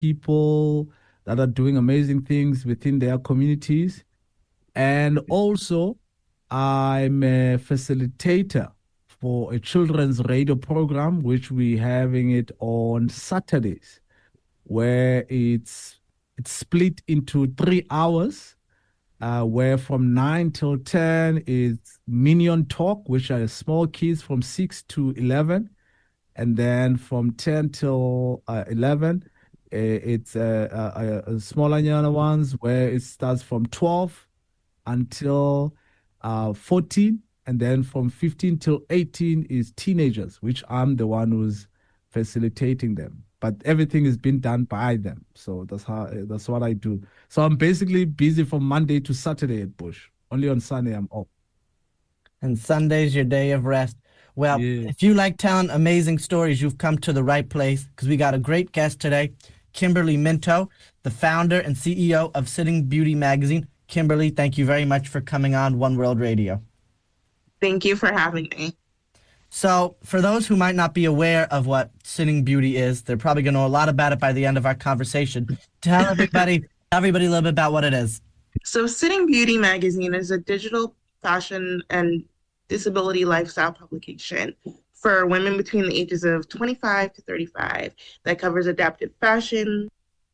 people that are doing amazing things within their communities. And also, I'm a facilitator for a children's radio program, which we're having it on Saturdays, where it's split into 3 hours, where from 9 till 10 is Minion Talk, which are small kids from 6 to 11. And then from 10 till 11, it's smaller younger ones where it starts from 12 until 14. And then from 15 till 18 is teenagers, which I'm the one who's facilitating them. But everything is being done by them. So that's what I do. So I'm basically busy from Monday to Saturday at Bush. Only on Sunday I'm off. And Sunday's your day of rest. Well, Yeah. if you like telling amazing stories, you've come to the right place because we got a great guest today, Kimberly Minto, the founder and CEO of Sitting Beauty Magazine. Kimberly, thank you very much for coming on One World Radio. Thank you for having me. So, for those who might not be aware of what Sitting Beauty is, they're probably going to know a lot about it by the end of our conversation. Tell everybody a little bit about what it is. So Sitting Beauty Magazine is a digital fashion and disability lifestyle publication for women between the ages of 25 to 35 that covers adaptive fashion.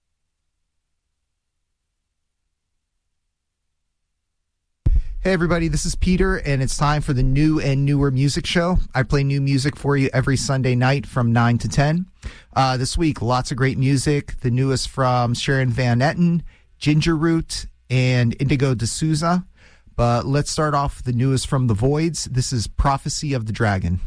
Hey everybody, this is Peter, and it's time for the New and Newer Music Show. I play new music for you every Sunday night from 9 to 10. This week, lots of great music. The newest from Sharon Van Etten, Ginger Root, and Indigo D'Souza. But let's start off with the newest from The Voids. This is Prophecy of the Dragon.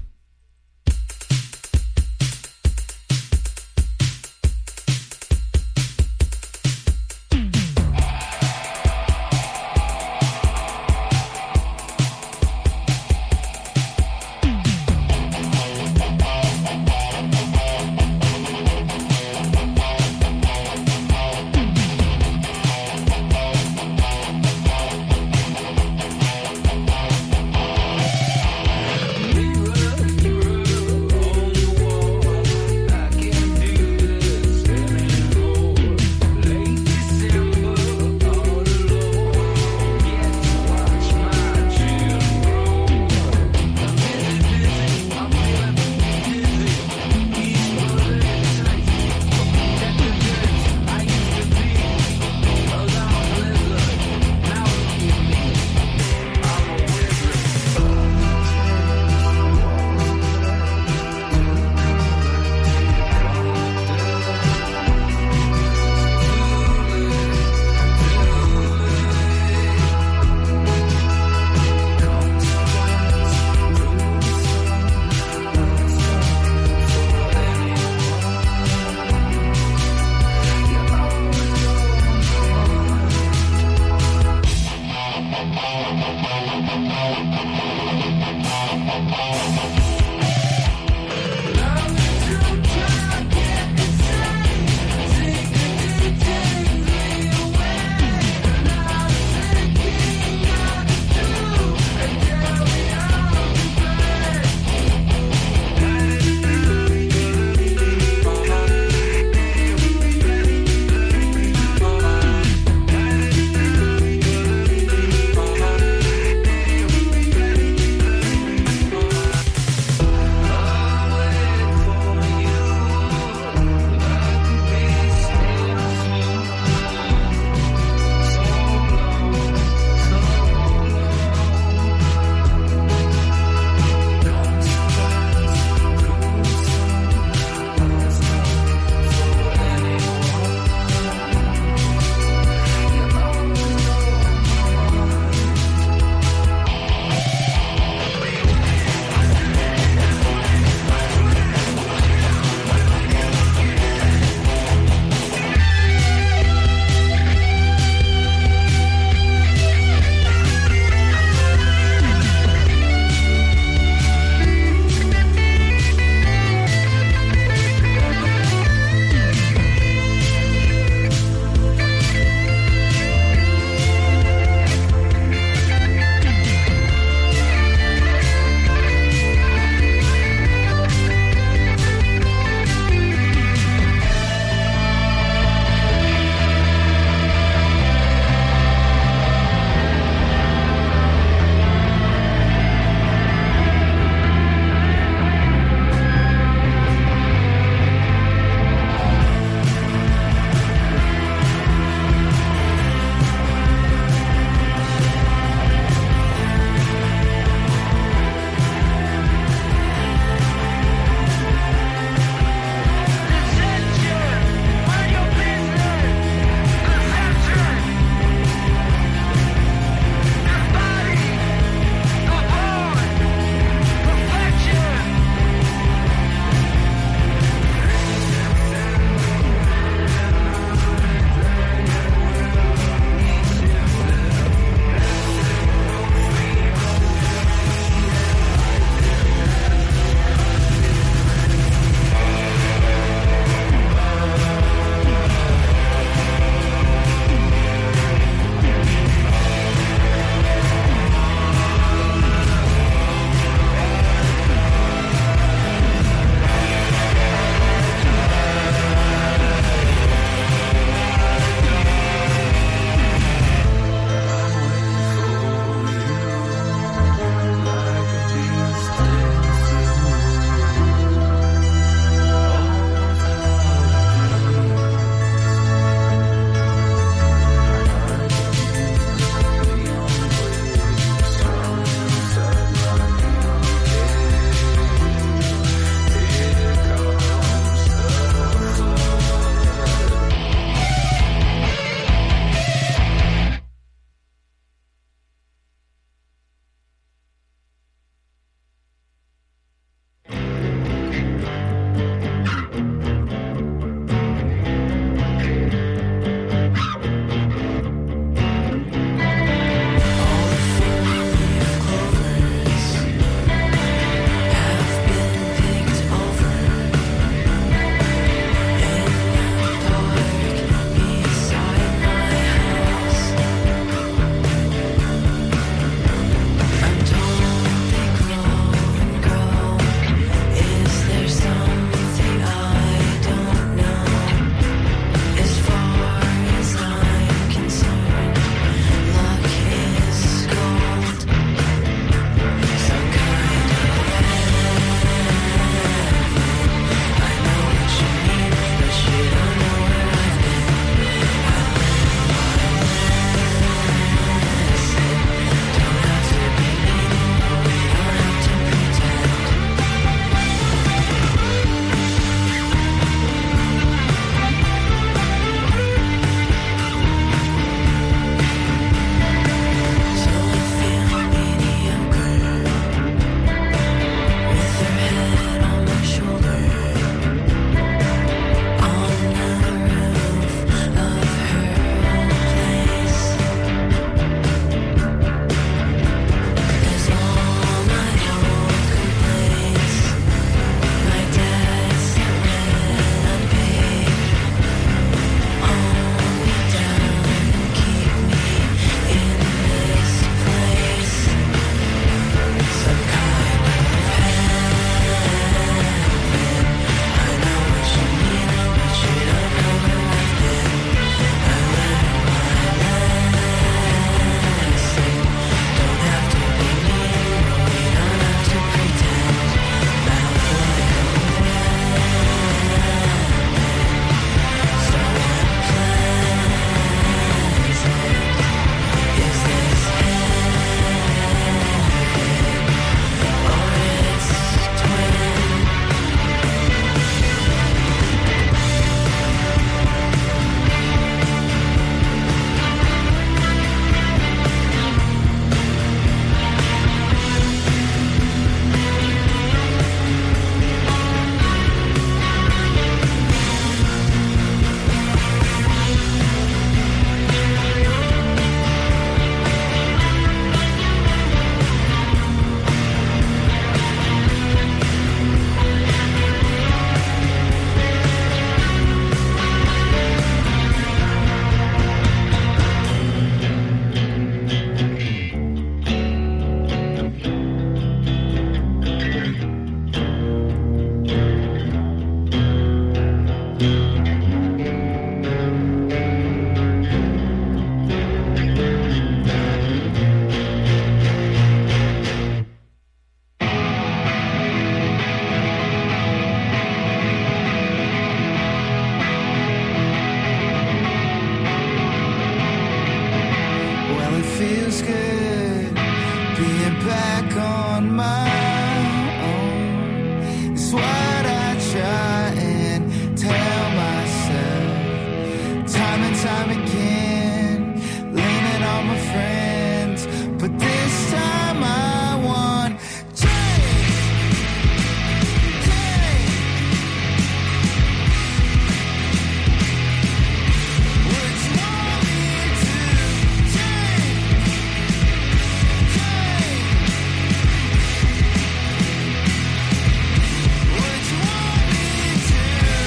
We were feels good being back on my own. It's what I try and tell myself time and time again, leaning on my friends, but this time I want change. Would you want me to change? Would you want me to?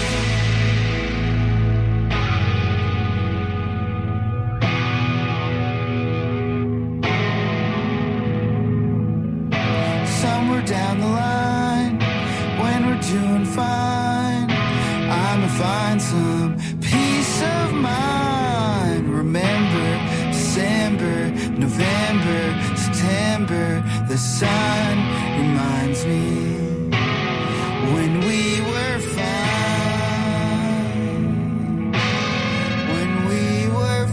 Somewhere down the line, when we're doing fine, I'ma find some peace of mind. Remember December, November, September, the sun reminds me when we were fine. When we were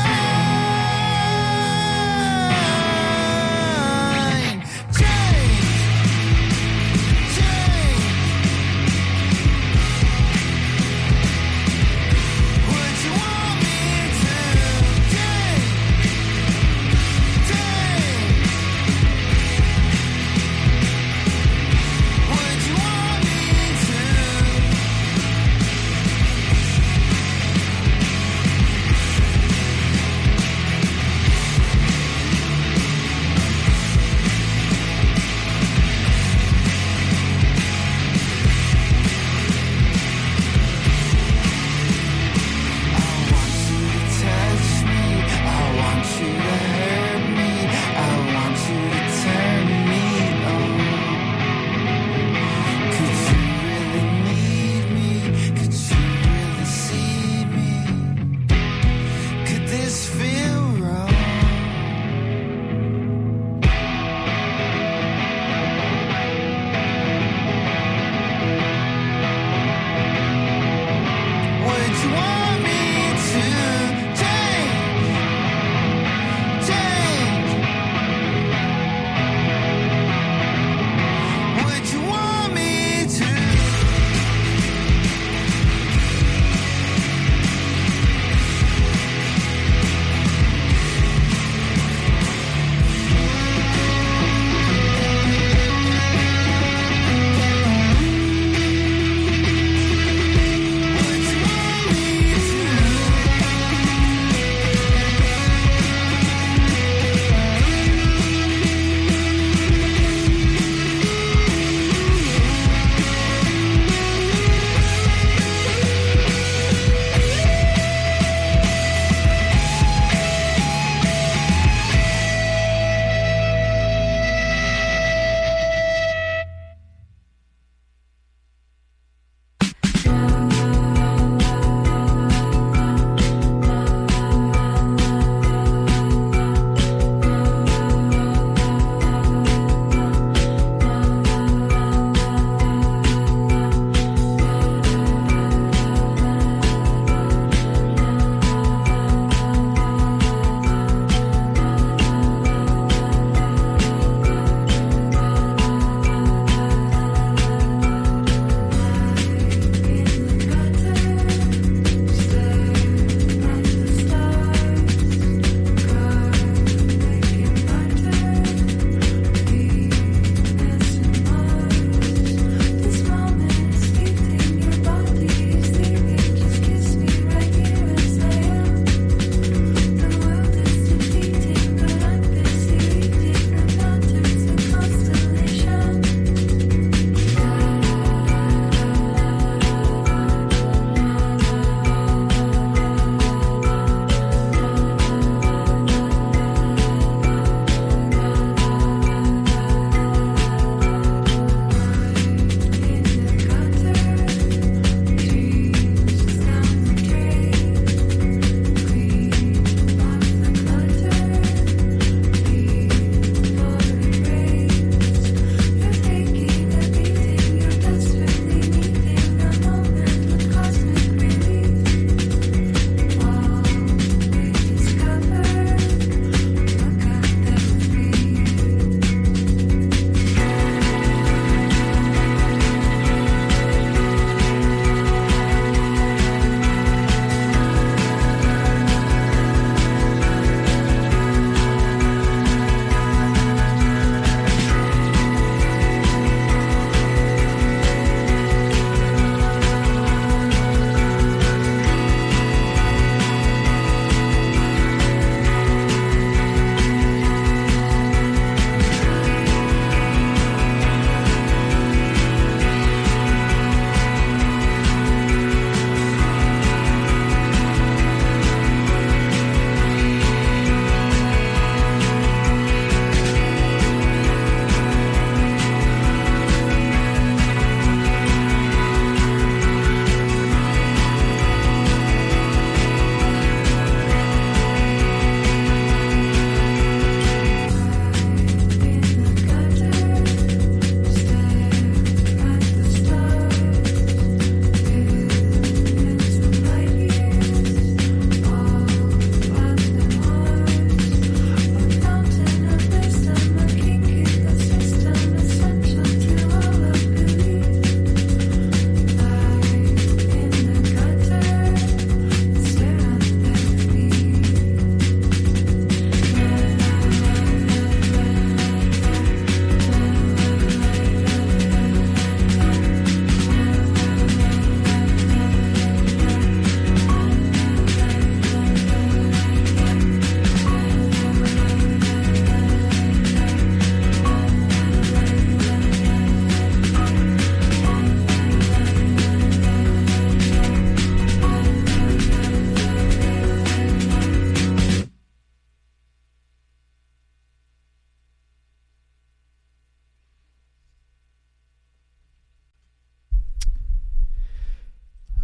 fine. Change. Would you want me to change?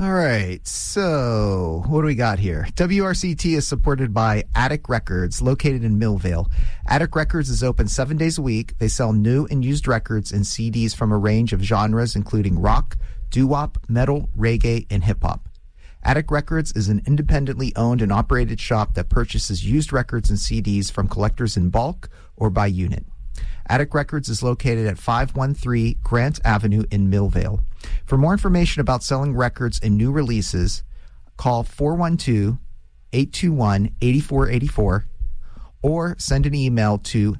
All right, so what do we got here? WRCT is supported by Attic Records, located in Millvale. Attic Records is open 7 days a week. They sell new and used records and CDs from a range of genres, including rock, doo-wop, metal, reggae, and hip-hop. Attic Records is an independently owned and operated shop that purchases used records and CDs from collectors in bulk or by unit. Attic Records is located at 513 Grant Avenue in Millvale. For more information about selling records and new releases, call 412-821-8484 or send an email to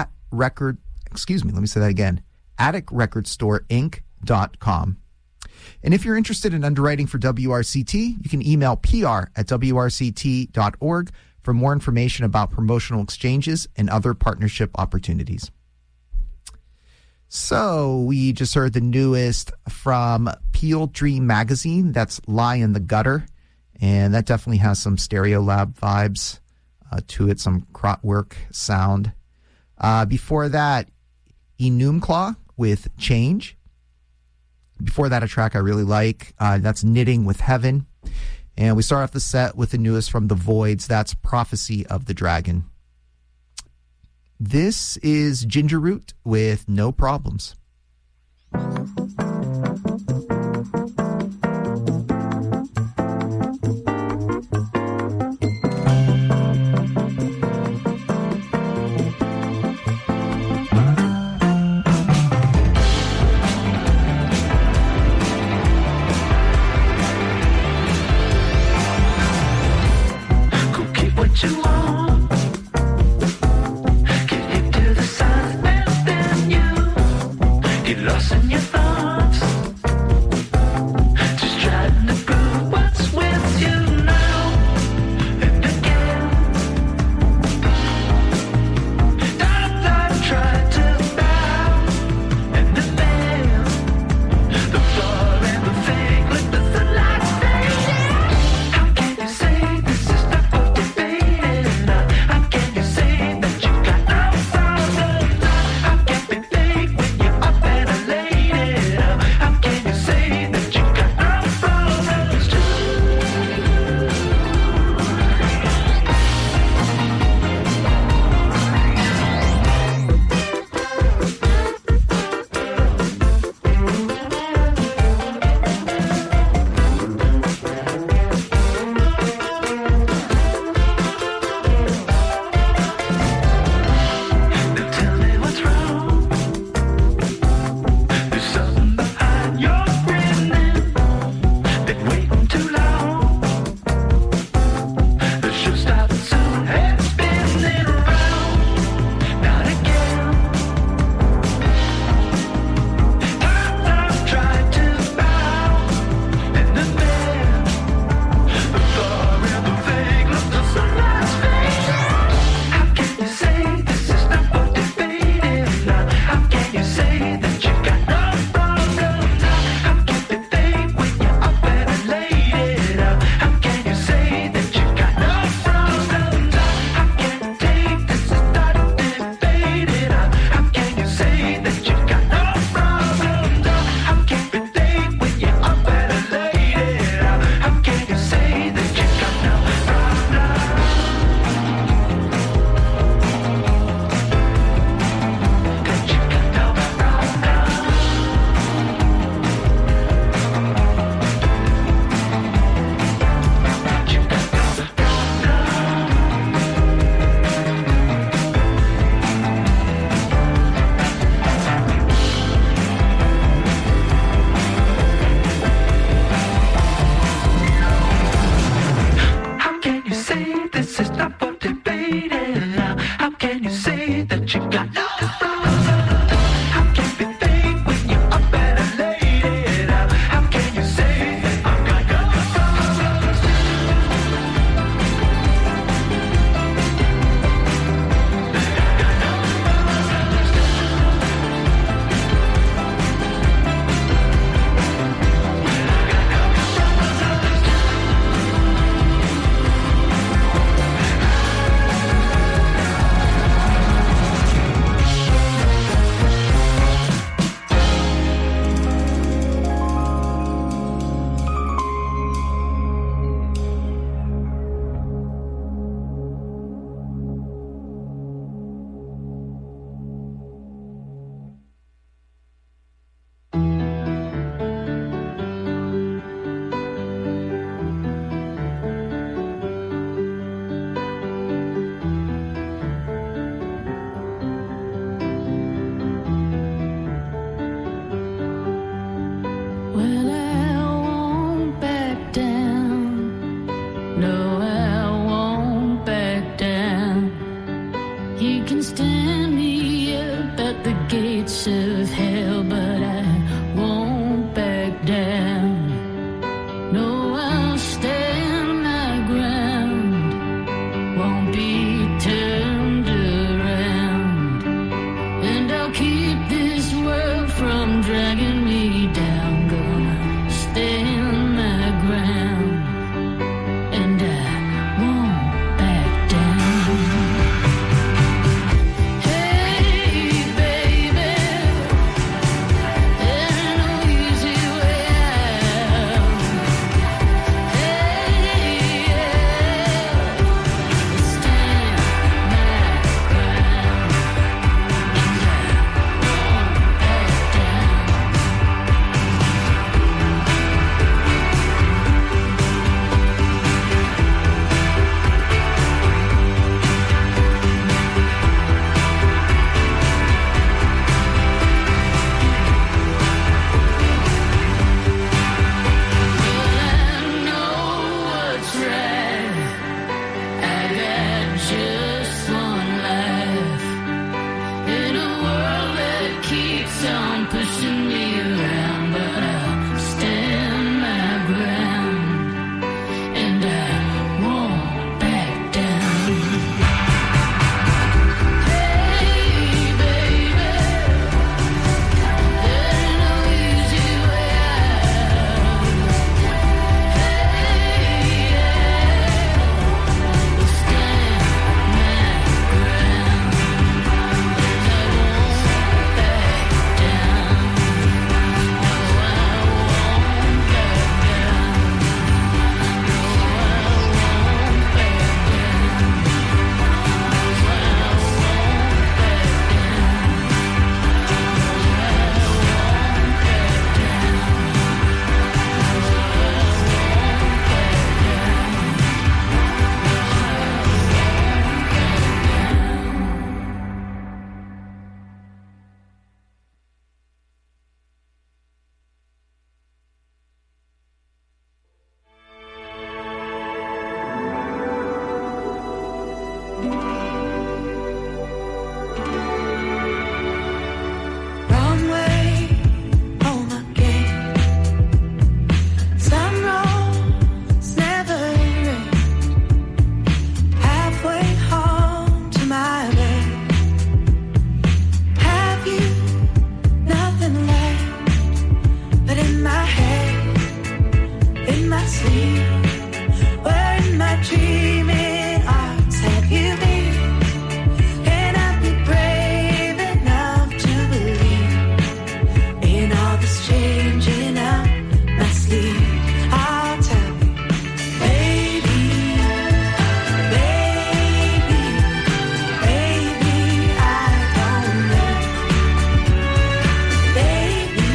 atticrecordstorinc.com. And if you're interested in underwriting for WRCT, you can email pr@wrct.org for more information about promotional exchanges and other partnership opportunities. So we just heard the newest from Peel Dream Magazine. That's Lie in the Gutter. And that definitely has some Stereolab vibes to it, some Kraftwerk sound. Before that, Enumclaw with Change. Before that, a track I really like. That's Knitting with Heaven. And we start off the set with the newest from The Voids. That's Prophecy of the Dragon. This is Ginger Root with No Problems. Wrong way, home again. Some roads never end. Halfway home to my bed. Have you nothing left but in my head, in my sleep? Where in my dreaming arms have you been? Can I be brave enough to believe in all this changing up my sleep? I'll tell you, baby, baby, baby, I don't know. Baby,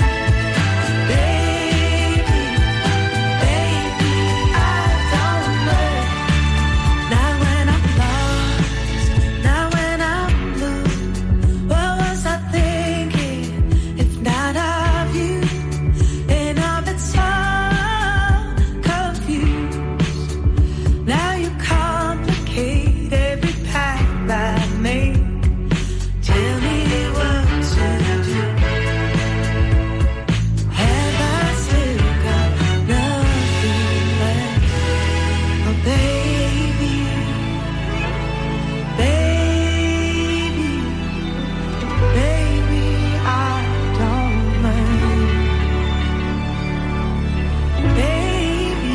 baby, baby, I don't know. Now when I'm lost, now when I'm blue, what was I thinking if not of you? And I've been so confused. Now you complicate every path I make. Tell me what to do. Have I still got nothing left? Oh baby, baby, baby, I don't mind. Baby,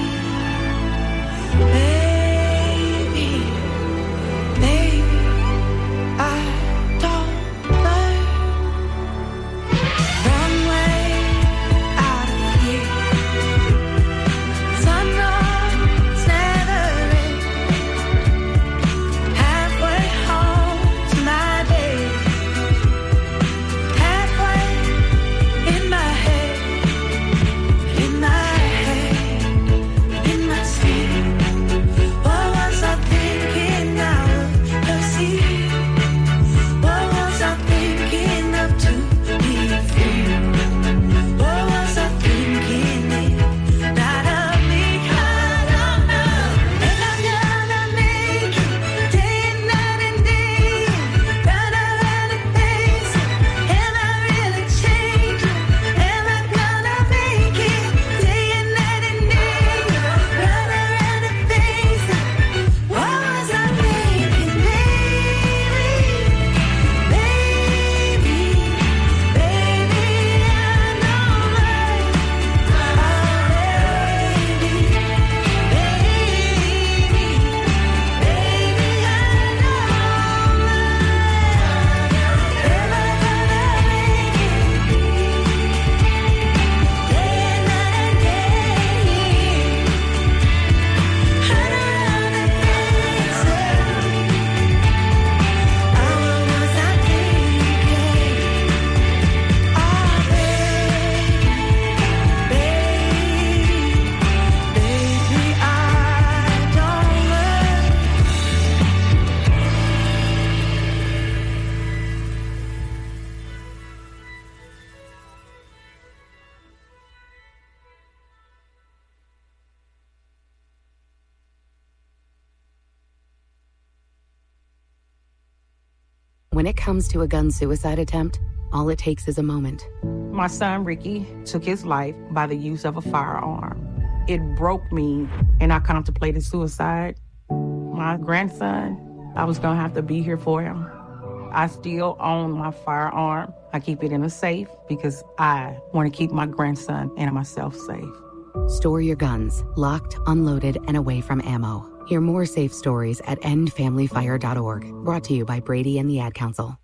baby, baby, I don't mind. Wrong way out of here. Sun roads never end. Halfway home to my bed. Halfway in my head, in my sleep. What was I thinking now of see? What was I thinking of to be free? What was I thinking if not of me? I don't know if I'm gonna make it day and night and day. Run around and face it. Am I really changing? Am I gonna make it day and night and day? Run around and face it. What was I thinking, baby? Baby, baby, I know right. Oh, baby, baby, baby, I know right. Am I gonna make it day and night and day? Run around and face it. Oh, what was I thinking? Oh, baby, baby, I don't know. When it comes to a gun suicide attempt, all it takes is a moment. My son, Ricky, took his life by the use of a firearm. It broke me, and I contemplated suicide. My grandson, I was going to have to be here for him. I still own my firearm. I keep it in a safe because I want to keep my grandson and myself safe. Store your guns, locked, unloaded, and away from ammo. Hear more safe stories at endfamilyfire.org. Brought to you by Brady and the Ad Council.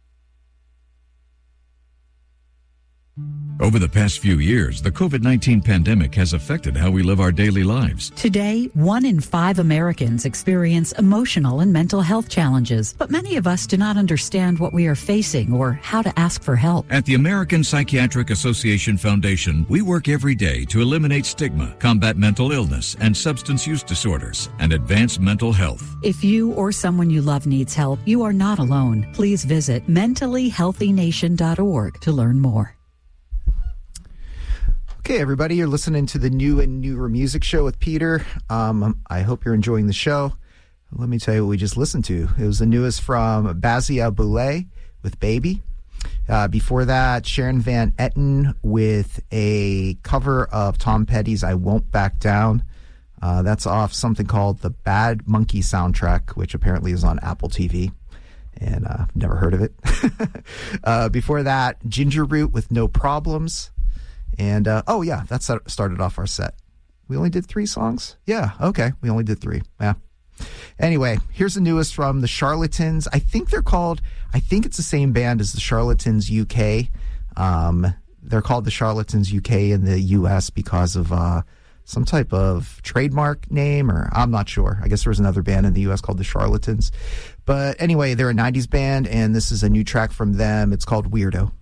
Over the past few years, the COVID-19 pandemic has affected how we live our daily lives. Today, 1 in 5 Americans experience emotional and mental health challenges, but many of us do not understand what we are facing or how to ask for help. At the American Psychiatric Association Foundation, we work every day to eliminate stigma, combat mental illness and substance use disorders, and advance mental health. If you or someone you love needs help, you are not alone. Please visit mentallyhealthynation.org to learn more. Okay, everybody, you're listening to the New and Newer Music Show with Peter. I hope you're enjoying the show. let me tell you what we just listened to. It was the newest from Bazia Boulay with Baby. Before that, Sharon Van Etten with a cover of Tom Petty's I Won't Back Down. That's off something called the Bad Monkey soundtrack, which apparently is on Apple TV. And I've never heard of it. Before that, Ginger Root with No Problems. And, that started off our set. We only did 3 songs? Yeah, okay. We only did 3. Yeah. Anyway, here's the newest from the Charlatans. I think it's the same band as the Charlatans UK. They're called the Charlatans UK in the US because of some type of trademark name, or I'm not sure. I guess there was another band in the US called the Charlatans. But anyway, they're a 90s band, and this is a new track from them. It's called Weirdo.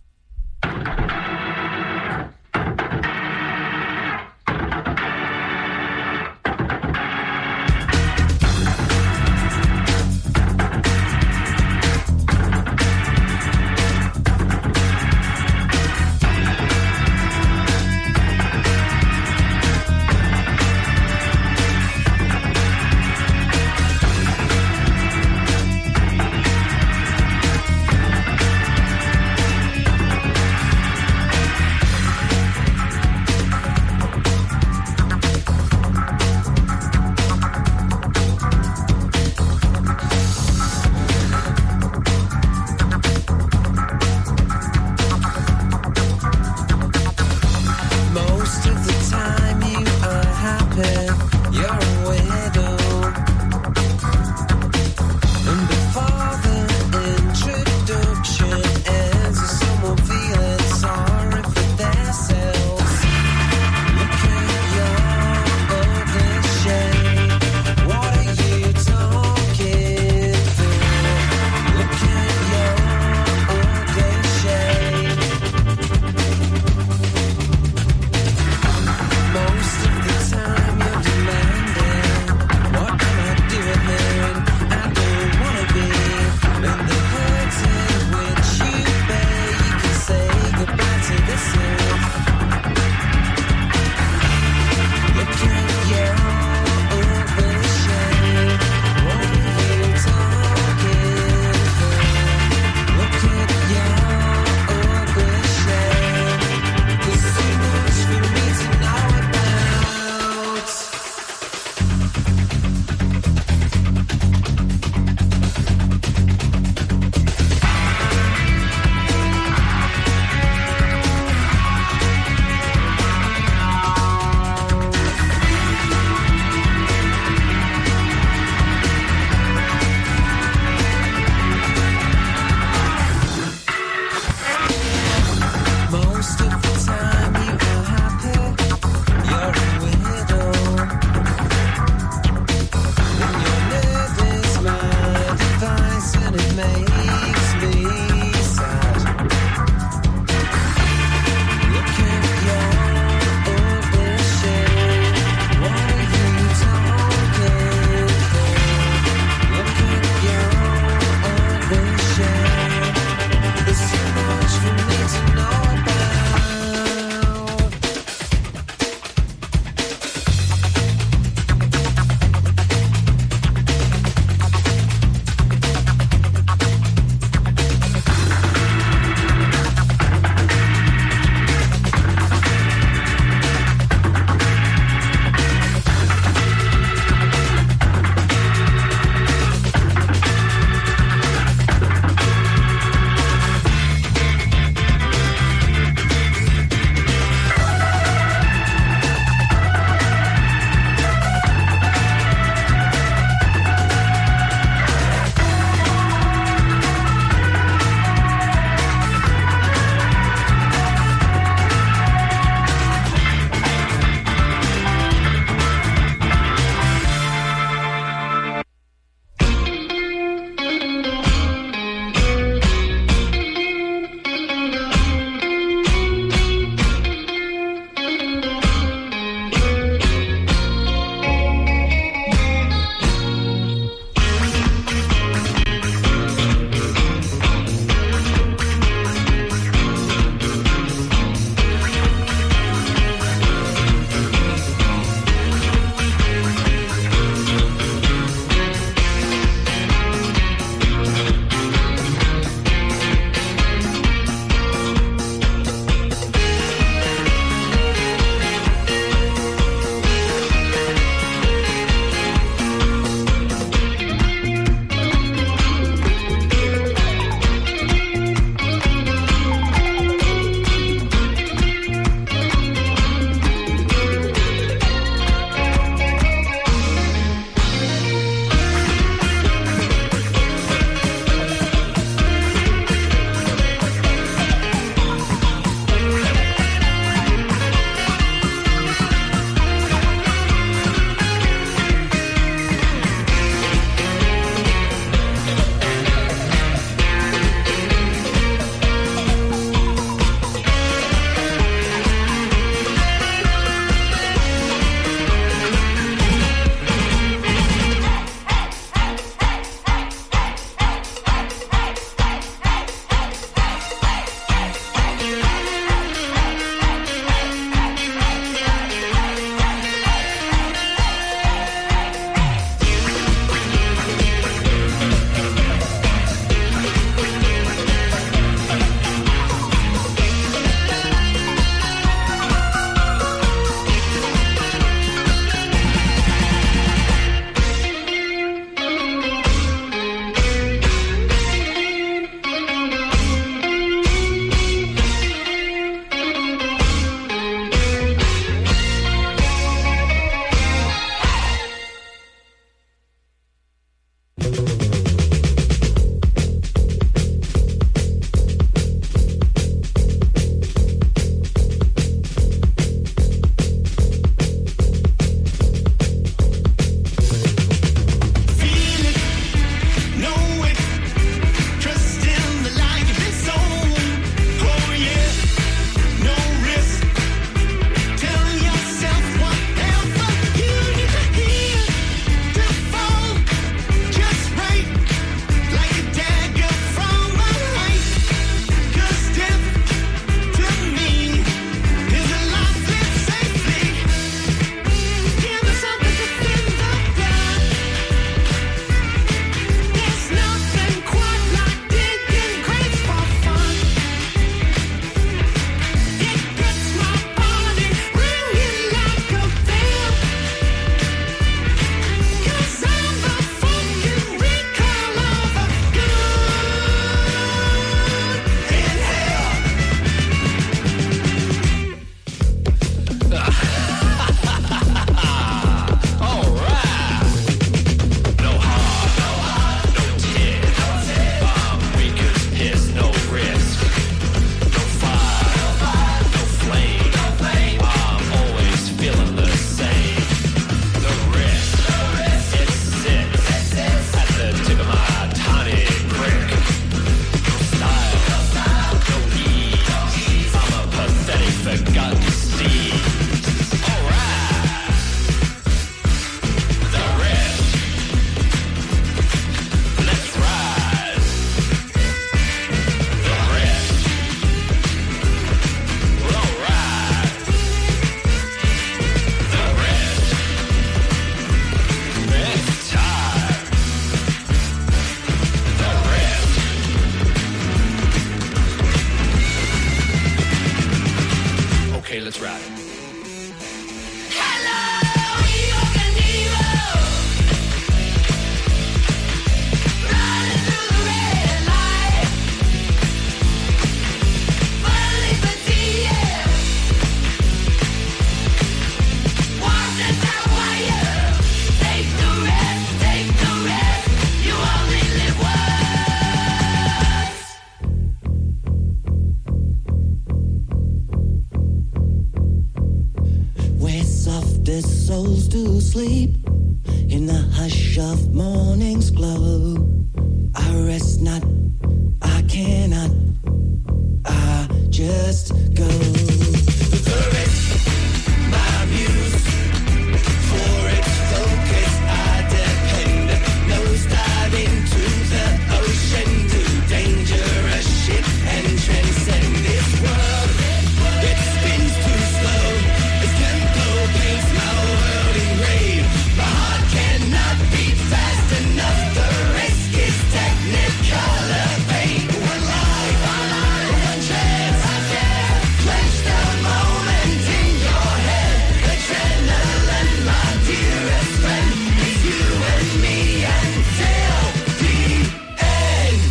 sleep in the hush of morning's glow. I rest not, I cannot, I just go. The rest, my muse, for its focus I depend. Nose dive into the ocean, to dangerous ship and transcend this world. It spins too slow, as tempo paints my world in gray. My heart cannot beat fast enough, the risk is technicolor paint. One life, one chance, flash the moment in your head. Adrenaline, my dearest friend, is you and me until the end.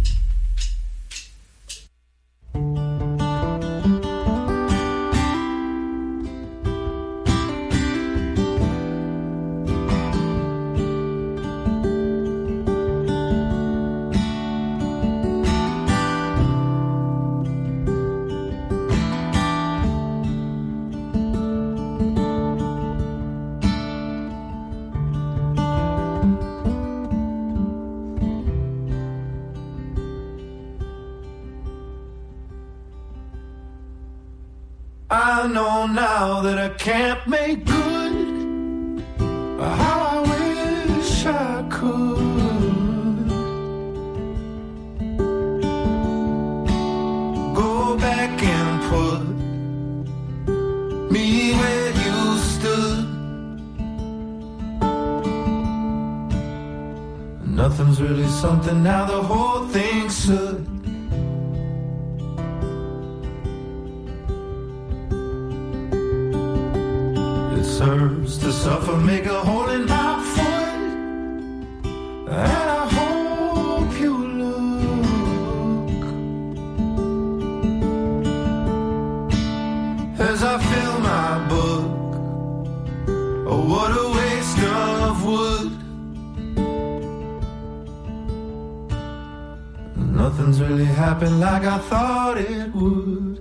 I know now that I can't make good how I wish I could. Go back and put me where you stood. Nothing's really something now, the whole thing should. Serves to suffer, make a hole in my foot, and I hope you look as I fill my book. Oh, what a waste of wood. Nothing's really happened like I thought it would.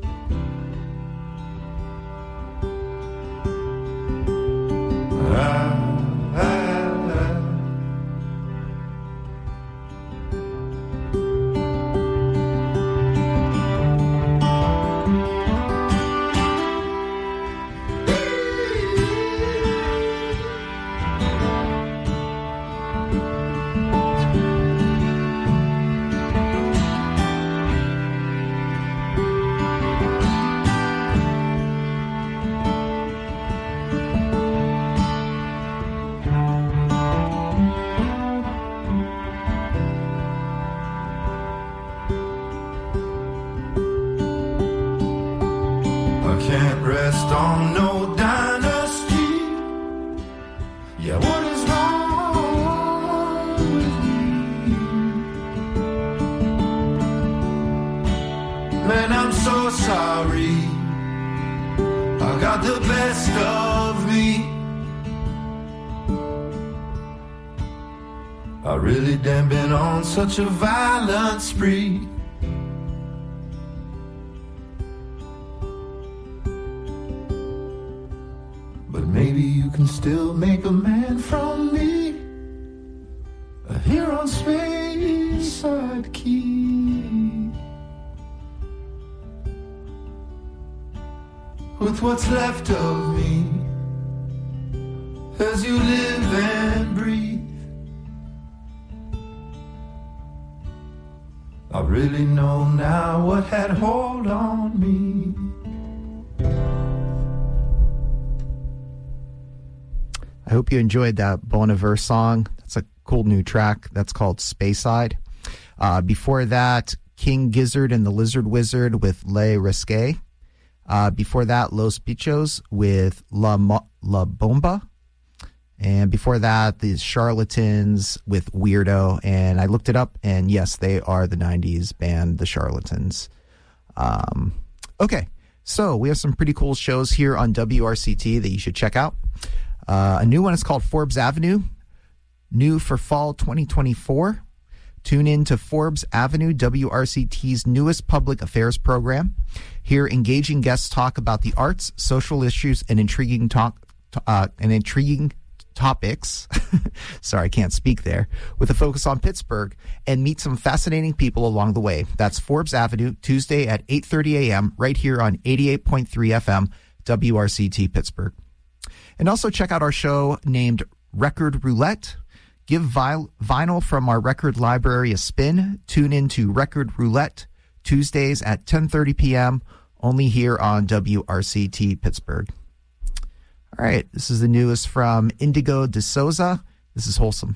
Can't rest on no dynasty. Yeah, what is wrong with me? Man, I'm so sorry. I got the best of me. I really damn been on such a violent spree. Maybe you can still make a man from me, here on Speyside Key. With what's left of me, as you live and breathe, I really know now what had hold on me. I hope you enjoyed that Bon Iver song. That's a cool new track. That's called Speyside. Before that, King Gizzard and the Lizard Wizard with Le Risque. Before that, Los Bichos with La Bomba. And before that, the Charlatans with Weirdo. And I looked it up, and yes, they are the 90s band, the Charlatans. Okay, so we have some pretty cool shows here on WRCT that you should check out. A new one is called Forbes Avenue, new for fall 2024. Tune in to Forbes Avenue, WRCT's newest public affairs program. Here, engaging guests talk about the arts, social issues, and intriguing topics. Sorry, I can't speak there. With a focus on Pittsburgh, and meet some fascinating people along the way. That's Forbes Avenue, Tuesday at 8:30 a.m. right here on 88.3 FM, WRCT Pittsburgh. And also check out our show named Record Roulette. Give vinyl from our record library a spin. Tune into Record Roulette Tuesdays at 10:30 p.m. only here on WRCT Pittsburgh. All right, this is the newest from Indigo de Souza. This is Wholesome.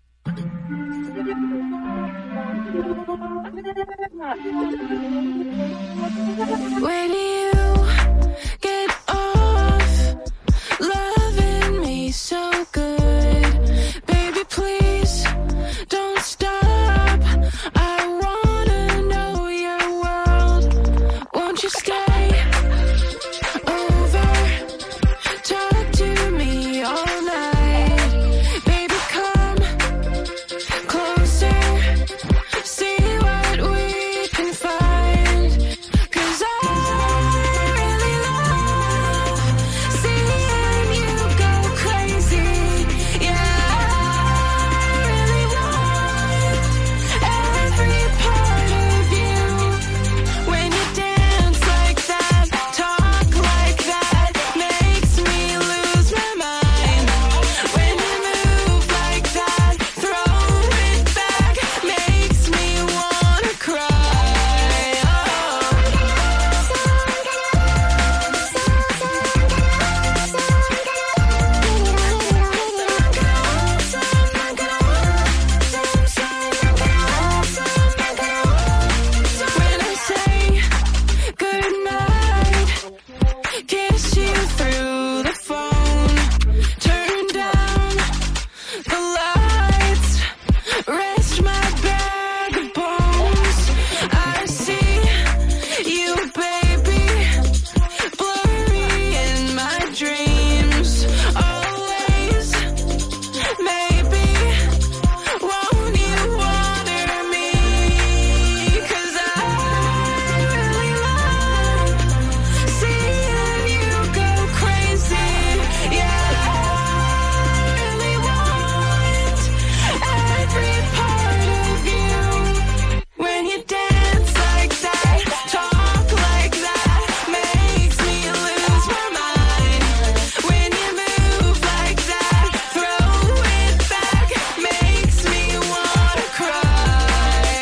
When you get off loving me so good, baby, please don't stop. I wanna know your world. Won't you stay over? Talk to me all night. Baby, come closer. See what we can find. 'Cause I really love seeing you go crazy. Yeah, I really want every part of you. When you dance like that, talk like that, makes me lose my mind. When you move like that, throw it back, makes me wanna cry. When I say goodnight, kiss you through the phone, turn down the lights, rest my bag of bones. I see you, baby, blurry in my dreams. Always, maybe, won't you water me? 'Cause I really love seeing you go crazy. Yeah, I really want every part of you. When you dance like that, talk like that, makes me lose my mind. When you move like that, throw it back, makes me wanna cry.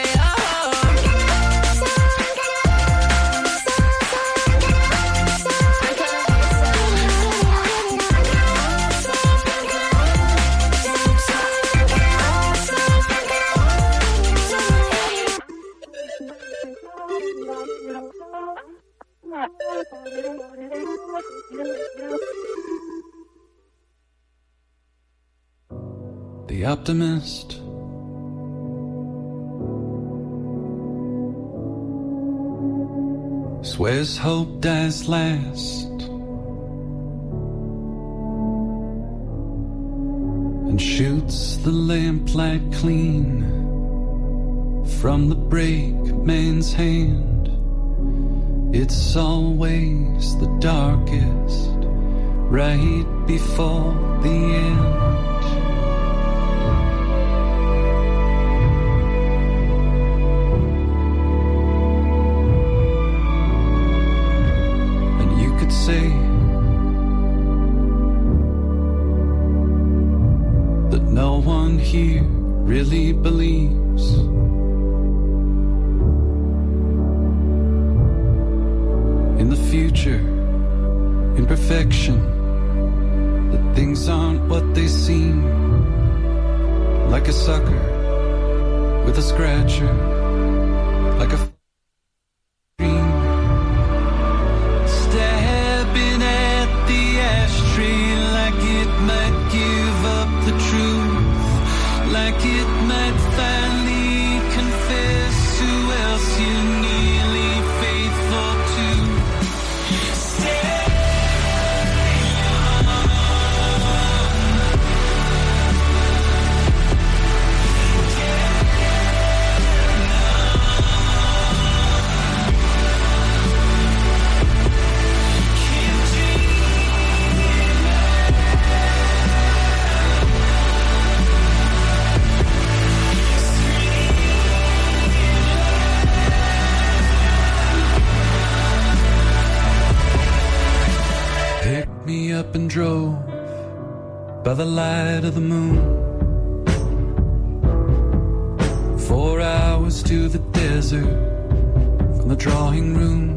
The optimist. Swears hope dies last, and shoots the lamplight clean from the brakeman's hand. It's always the darkest right before the end. Say that no one here really believes in the future, in perfection, that things aren't what they seem. Like a sucker with a scratcher, like a like it might give up the truth, like it might finally confess who else you're nearly faithful to. Stay the light of the moon. 4 hours to the desert from the drawing room.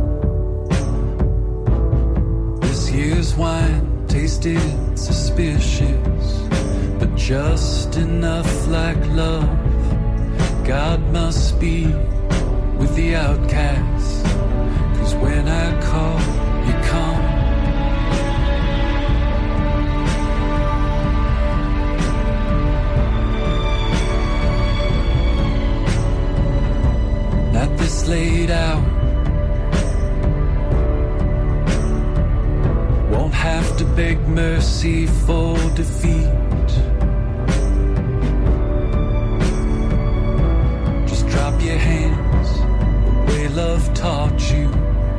This year's wine tasted suspicious, but just enough like love. God must be with the outcasts, 'cause when I call, you come. At this late hour, won't have to beg mercy for defeat. Just drop your hands the way love taught you.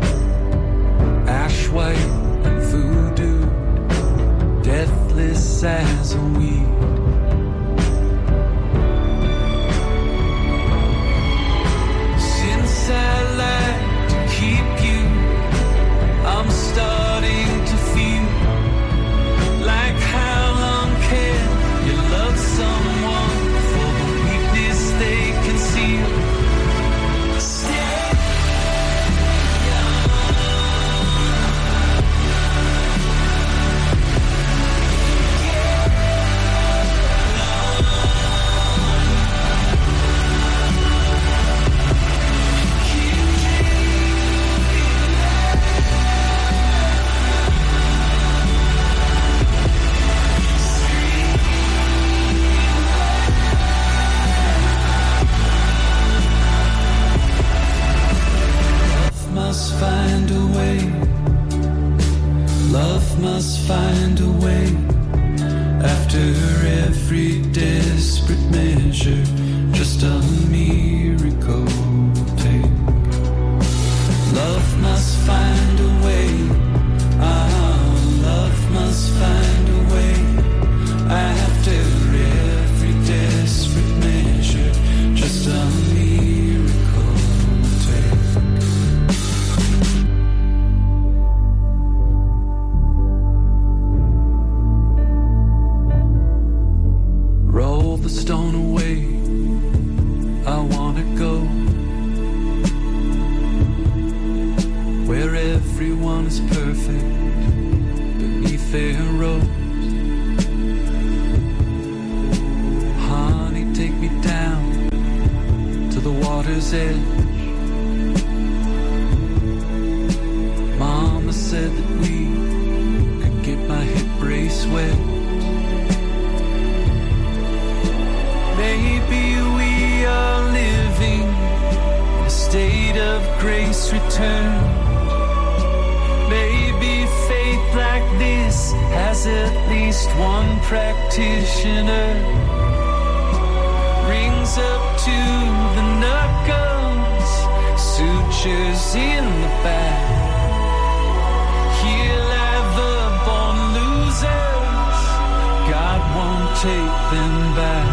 Ash white and voodoo, deathless as a weed. I like to keep you. I'm starting to feel like how long can you love someone for the weakness they conceal? Stay find a way. Love must find a way. After every desperate measure, just a miracle will take. Love must find a way. Love must find a way. After every desperate measure, just a miracle will take. Roll the stone away, I wanna go where everyone is perfect beneath their robes. Honey, take me down to the water's edge. Mama said that we could get my hip brace wet. Maybe we are living a state of grace returned. Maybe faith like this has at least one practitioner. Rings up to the knuckles, sutures in the back. He'll ever born losers, God won't take them back.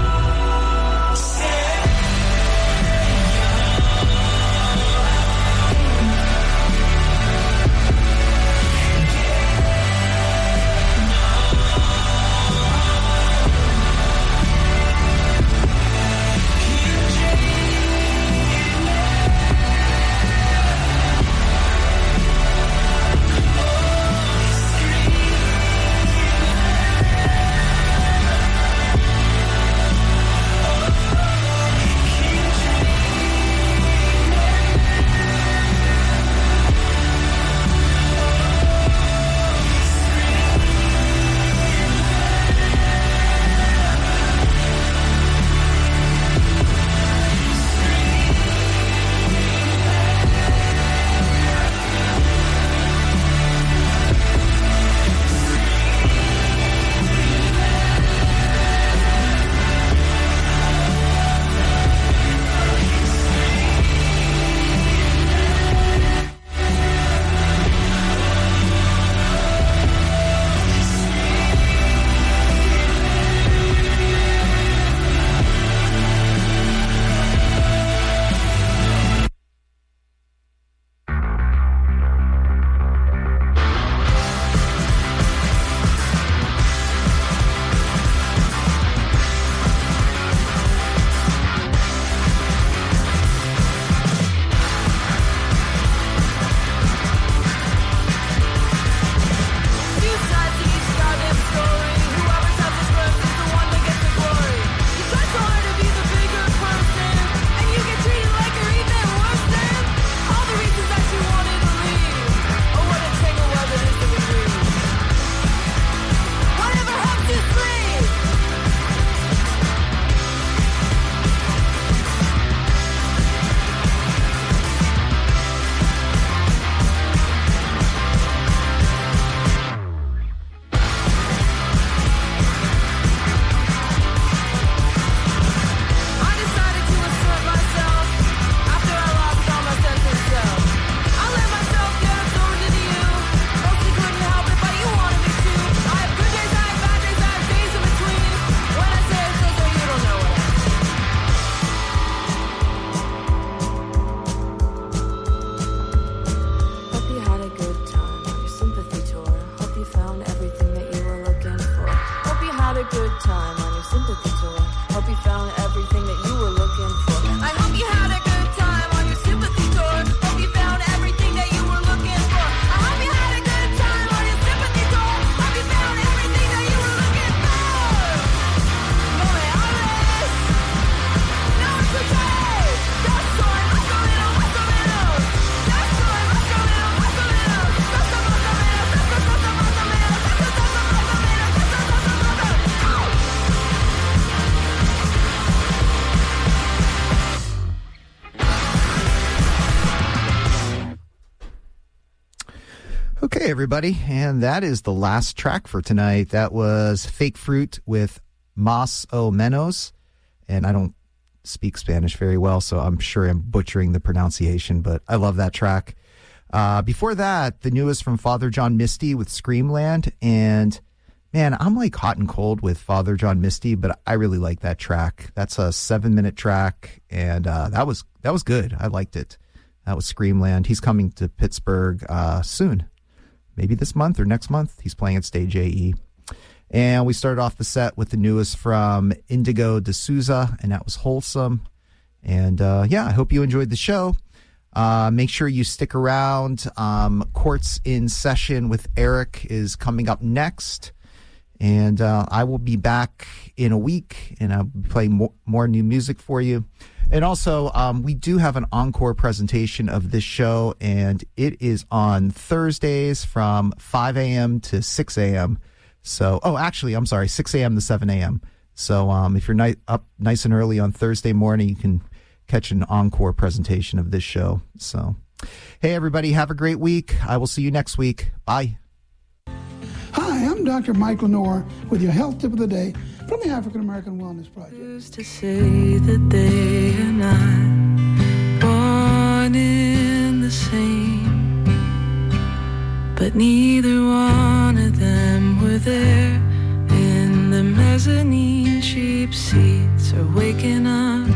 Hey, everybody. And that is the last track for tonight. That was Fake Fruit with Mas o Menos. And I don't speak Spanish very well, so I'm sure I'm butchering the pronunciation, but I love that track. Before that, the newest from Father John Misty with Screamland. And man, I'm like hot and cold with Father John Misty, but I really like that track. That's a 7-minute track, and that was good. I liked it. That was Screamland. He's coming to Pittsburgh soon, maybe this month or next month. He's playing at Stage AE. And we started off the set with the newest from Indigo D'Souza, and that was Wholesome. And yeah, I hope you enjoyed the show. Make sure you stick around. Courts in Session with Eric is coming up next. And I will be back in a week, and I'll be playing more new music for you. And also, we do have an encore presentation of this show, and it is on Thursdays from 5 a.m. to 6 a.m. So, actually, I'm sorry, 6 a.m. to 7 a.m. So if you're up nice and early on Thursday morning, you can catch an encore presentation of this show. So, hey, everybody, have a great week. I will see you next week. Bye. Hi, I'm Dr. Mike Lenore with your health tip of the day from the African American Wellness Project. Used to say that they are not one in the same, but neither one of them were there in the mezzanine cheap seats or waking up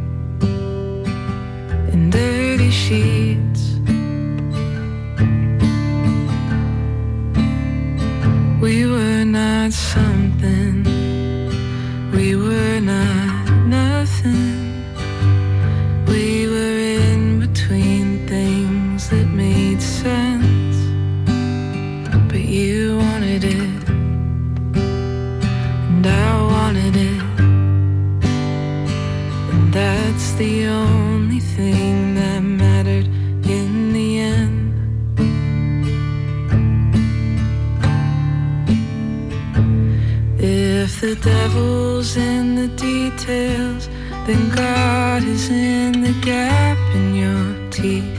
in dirty sheets. We were not something, we were not nothing. We were in between things that made sense, but you wanted it, and I wanted it, and that's the only thing that mattered in the end. If the devil's in the details, then God is in the gap in your teeth.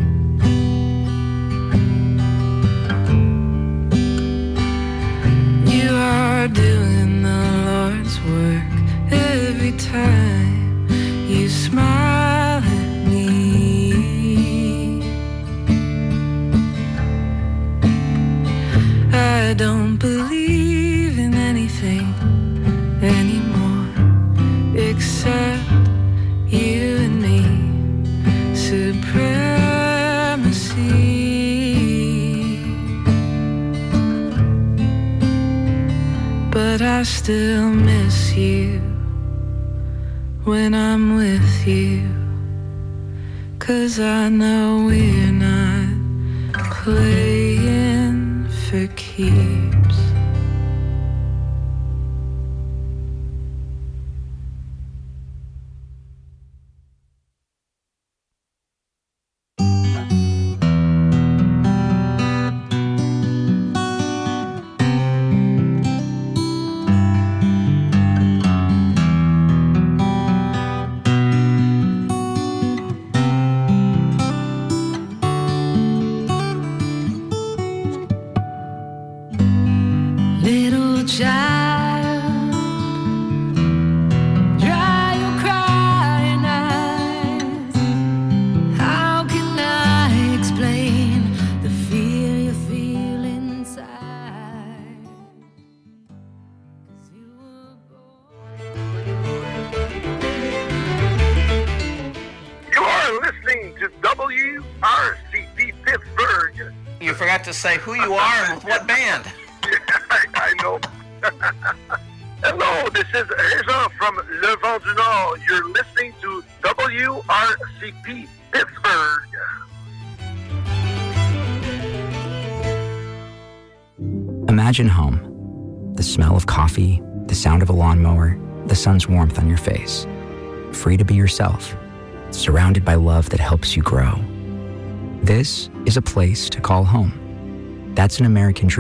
You are doing the Lord's work every time you smile at me. I don't believe in anything anymore except you and me. Supremacy. But I still miss you when I'm with you, 'cause I know we're not playing for keeps. Little child, dry your crying eyes. How can I explain the fear you feel inside? You are listening to WRCP Pittsburgh. You forgot to say who you are and with what band. I know. Hello, this is Régent from Le Vent du Nord. You're listening to WRCP Pittsburgh. Imagine home. The smell of coffee, the sound of a lawnmower, the sun's warmth on your face. Free to be yourself, surrounded by love that helps you grow. This is a place to call home. That's an American dream.